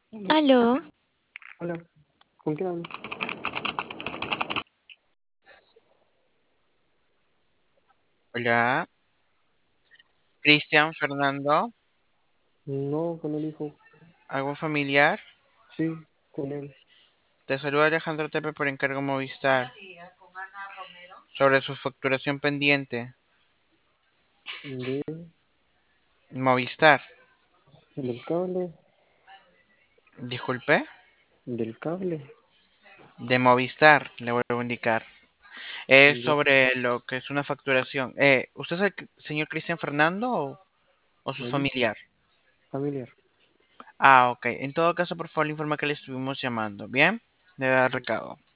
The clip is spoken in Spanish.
Aló. Aló, Hola, ¿con quién hablo? Hola, Cristian, Fernando, No, con el hijo. ¿algo familiar? Sí, con él. Te saluda Alejandro Tepe por encargo Movistar sobre su facturación pendiente. De, Movistar, del cable, disculpe, del cable. de Movistar, le vuelvo a indicar. Es Ya, sobre lo que es una facturación. ¿Usted es el señor Cristian Fernando o su el hijo. familiar? Familiar. Ah, ok. En todo caso, por favor, le informa que le estuvimos llamando. ¿Bien? Le da el recado.